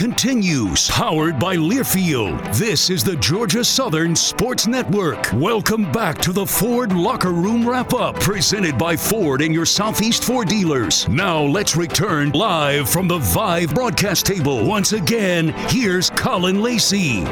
continues. Powered by Learfield. This is the Georgia Southern Sports Network. Welcome back to the Ford Locker Room Wrap-Up, presented by Ford and your Southeast Ford dealers. Now let's return live from the Vive broadcast table. Once again, here's Colin Lacey.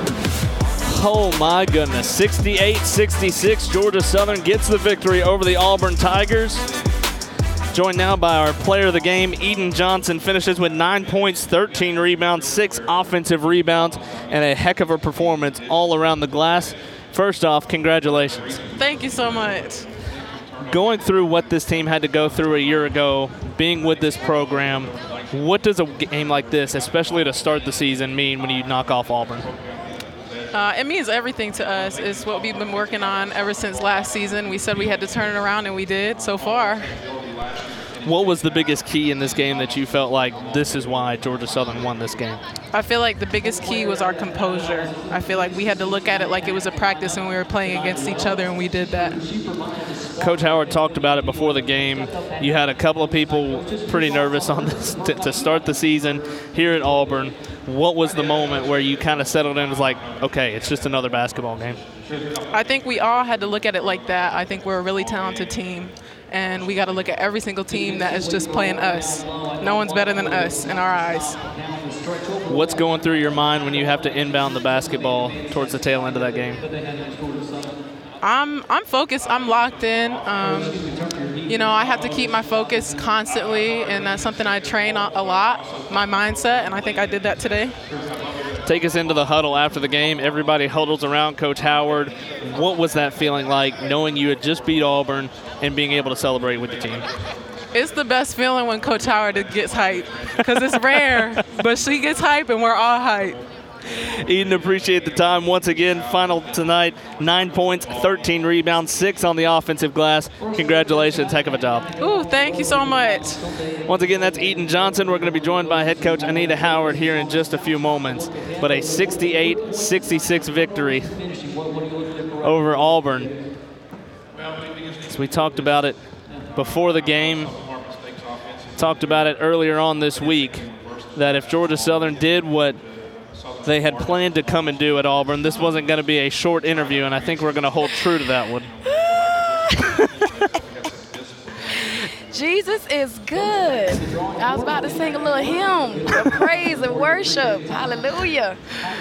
Oh my goodness, 68-66, Georgia Southern gets the victory over the Auburn Tigers. Joined now by our player of the game, Eden Johnson, finishes with 9 points, 13 rebounds, 6 offensive rebounds, and a heck of a performance all around the glass. First off, congratulations. Thank you so much. Going through what this team had to go through a year ago, being with this program, what does a game like this, especially to start the season, mean when you knock off Auburn? It means everything to us. It's what we've been working on ever since last season. We said we had to turn it around, and we did so far. What was the biggest key in this game that you felt like this is why Georgia Southern won this game? I feel like the biggest key was our composure. I feel like we had to look at it like it was a practice and we were playing against each other, and we did that. Coach Howard talked about it before the game. You had a couple of people pretty nervous on this to start the season here at Auburn. What was the moment where you kind of settled in and was like, okay, it's just another basketball game? I think we all had to look at it like that. I think we're a really talented team, and we got to look at every single team that is just playing us. No one's better than us in our eyes. What's going through your mind when you have to inbound the basketball towards the tail end of that game? I'm focused. I'm locked in. I have to keep my focus constantly, and that's something I train a lot, my mindset, and I think I did that today. Take us into the huddle after the game. Everybody huddles around Coach Howard. What was that feeling like, knowing you had just beat Auburn and being able to celebrate with the team? It's the best feeling when Coach Howard gets hype, because it's rare, but she gets hype and we're all hype. Eden, appreciate the time. Once again, final tonight, 9 points, 13 rebounds, 6 on the offensive glass. Congratulations, heck of a job. Ooh, thank you so much. Once again, that's Eden Johnson. We're going to be joined by head coach Anita Howard here in just a few moments. But a 68-66 victory over Auburn. So we talked about it before the game, talked about it earlier on this week, that if Georgia Southern did what they had planned to come and do at Auburn, this wasn't going to be a short interview, and I think we're going to hold true to that one. Jesus is good. I was about to sing a little hymn of praise and worship. Hallelujah.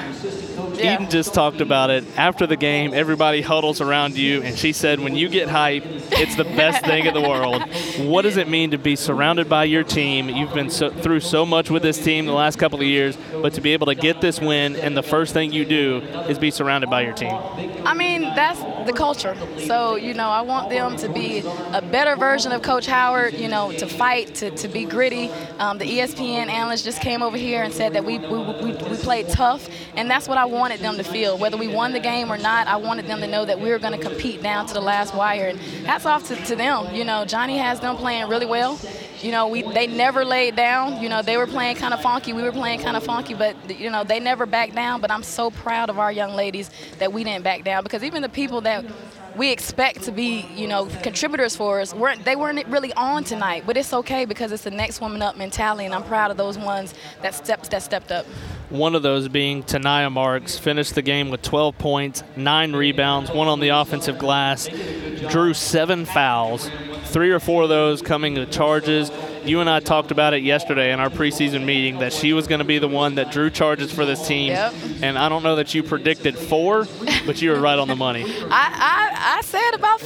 Yeah. Eden just talked about it. After the game, everybody huddles around you, and she said when you get hype, it's the best thing in the world. What does it mean to be surrounded by your team? You've been through so much with this team the last couple of years, but to be able to get this win, and the first thing you do is be surrounded by your team. I mean, that's the culture. So, I want them to be a better version of Coach Howard, to fight, to be gritty. The ESPN analyst just came over here and said that we played tough, and that's what I wanted them to feel. Whether we won the game or not, I wanted them to know that we were going to compete down to the last wire, and hats off to them. Johnny has them playing really well. They never laid down. They were playing kind of funky. We were playing kind of funky, but, they never backed down. But I'm so proud of our young ladies that we didn't back down, because even the people that we expect to be, contributors for us, they weren't really on tonight. But it's okay, because it's the next woman up mentality, and I'm proud of those ones that stepped up. One of those being Tanaya Marks, finished the game with 12 points, 9 rebounds, 1 on the offensive glass, drew 7 fouls, 3 or 4 of those coming to charges. You and I talked about it yesterday in our preseason meeting that she was going to be the one that drew charges for this team. Yep. And I don't know that you predicted 4, but you were right on the money. I said about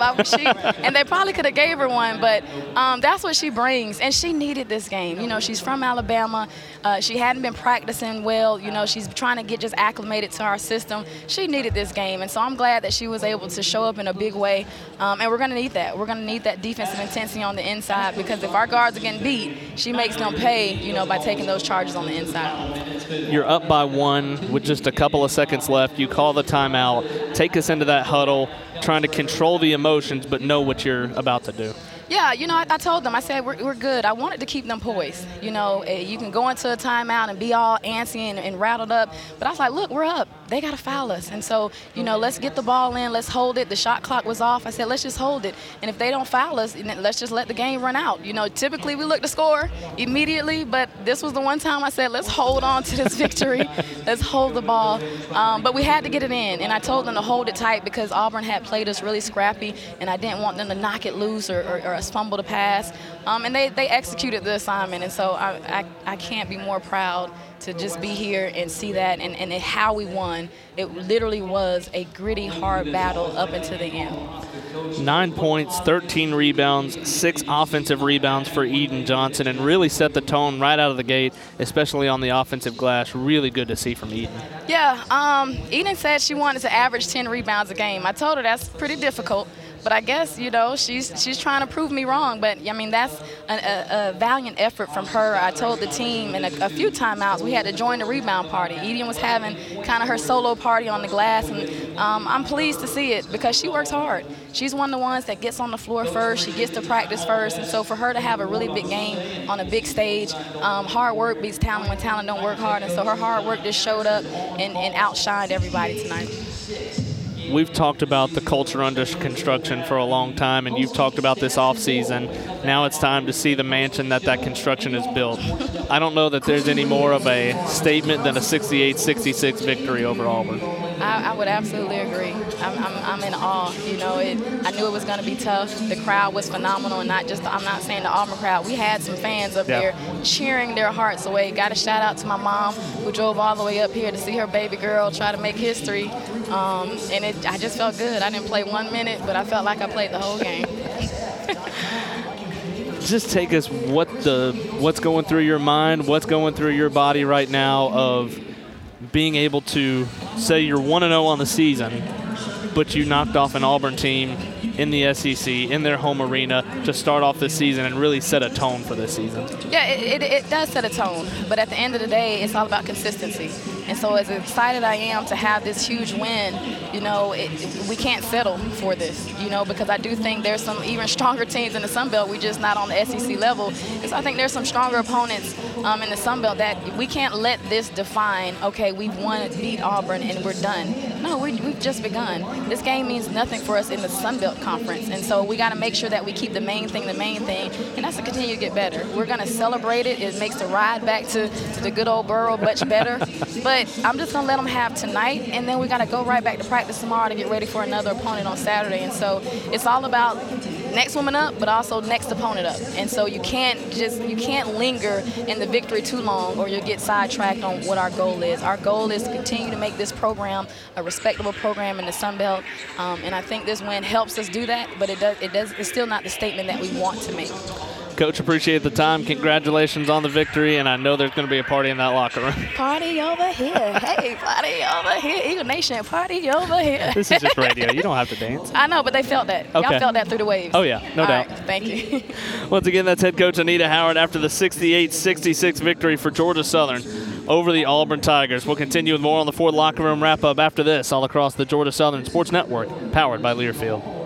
5. And they probably could have gave her one, but that's what she brings. And she needed this game. She's from Alabama. She hadn't been practicing well. She's trying to get just acclimated to our system. She needed this game. And so I'm glad that she was able to show up in a big way. And we're going to need that. We're going to need that defensive intensity on the inside, because if our guards are getting beat, she makes them pay, by taking those charges on the inside. You're up by 1 with just a couple of seconds left. You call the timeout. Take us into that huddle, trying to control the emotions but know what you're about to do. Yeah, you know, I told them, I said, we're good. I wanted to keep them poised. You know, you can go into a timeout and be all antsy and rattled up. But I was like, look, we're up. They got to foul us. And so, you know, let's get the ball in. Let's hold it. The shot clock was off. I said, let's just hold it. And if they don't foul us, let's just let the game run out. You know, typically we look to score immediately, but this was the one time I said, let's hold on to this victory. Let's hold the ball. But we had to get it in. And I told them to hold it tight because Auburn had played us really scrappy, and I didn't want them to knock it loose or us fumble the pass. And they executed the assignment. And so I can't be more proud to just be here and see that and how we won. It literally was a gritty, hard battle up until the end. 9 points, 13 rebounds, 6 offensive rebounds for Eden Johnson, and really set the tone right out of the gate, especially on the offensive glass. Really good to see from Eden. Yeah, Eden said she wanted to average 10 rebounds a game. I told her that's pretty difficult. But I guess, you know, she's trying to prove me wrong. But, I mean, that's a valiant effort from her. I told the team in a few timeouts we had to join the rebound party. Eden was having kind of her solo party on the glass, and I'm pleased to see it because she works hard. She's one of the ones that gets on the floor first. She gets to practice first. And so for her to have a really big game on a big stage, hard work beats talent when talent don't work hard. And so her hard work just showed up and outshined everybody tonight. We've talked about the culture under construction for a long time, and you've talked about this offseason. Now it's time to see the mansion that construction is built. I don't know that there's any more of a statement than a 68-66 victory over Auburn. I would absolutely agree. I'm in awe. You know, I knew it was going to be tough. The crowd was phenomenal, and I'm not saying the Auburn crowd. We had some fans up there cheering their hearts away. Got a shout out to my mom who drove all the way up here to see her baby girl try to make history. And I just felt good. I didn't play 1 minute, but I felt like I played the whole game. Just take us what's going through your mind, what's going through your body right now of being able to say you're 1-0 on the season, but you knocked off an Auburn team in the SEC, in their home arena, to start off this season and really set a tone for this season. Yeah, it does set a tone, but at the end of the day, it's all about consistency. And so as excited I am to have this huge win, you know, we can't settle for this, you know, because I do think there's some even stronger teams in the Sun Belt. We're just not on the SEC level. And so I think there's some stronger opponents in the Sun Belt that we can't let this define, okay, we've won, beat Auburn, and we're done. No, we've just begun. This game means nothing for us in the Sun Belt Conference. And so we got to make sure that we keep the main thing, and that's to continue to get better. We're going to celebrate it. It makes the ride back to the good old borough much better. But I'm just going to let them have tonight, and then we got to go right back to practice tomorrow to get ready for another opponent on Saturday. And so it's all about next woman up, but also next opponent up. And so you can't linger in the victory too long, or you'll get sidetracked on what our goal is. Our goal is to continue to make this program a respectable program in the Sun Belt, and I think this win helps us do that. But it's still not the statement that we want to make. Coach, appreciate the time. Congratulations on the victory, and I know there's going to be a party in that locker room. Party over here. Hey, party over here. Eagle Nation, party over here. This is just radio. You don't have to dance. I know, but they felt that. Okay. Y'all felt that through the waves. Oh, yeah, no doubt. Right, thank you. Once again, that's head coach Anita Howard after the 68-66 victory for Georgia Southern over the Auburn Tigers. We'll continue with more on the Ford Locker Room wrap-up after this, all across the Georgia Southern Sports Network, powered by Learfield.